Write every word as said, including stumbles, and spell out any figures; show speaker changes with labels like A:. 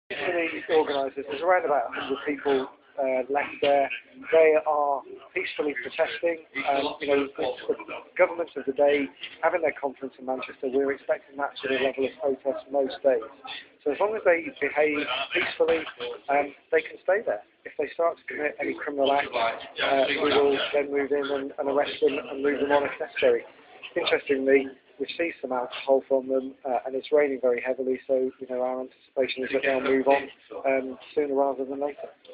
A: To the organisers, there's around about one hundred people uh, left there. They are peacefully protesting. Um, you know, it's the government of the day having their conference in Manchester. We're expecting that sort of level of protest most days. So as long as they behave peacefully, um, they can stay there. If they start to commit any criminal act, uh, we will then move in and, and arrest them and move them on if necessary. Interestingly, we've seized some alcohol from them, uh, and it's raining very heavily, so you know our anticipation is that they'll move on um, sooner rather than later.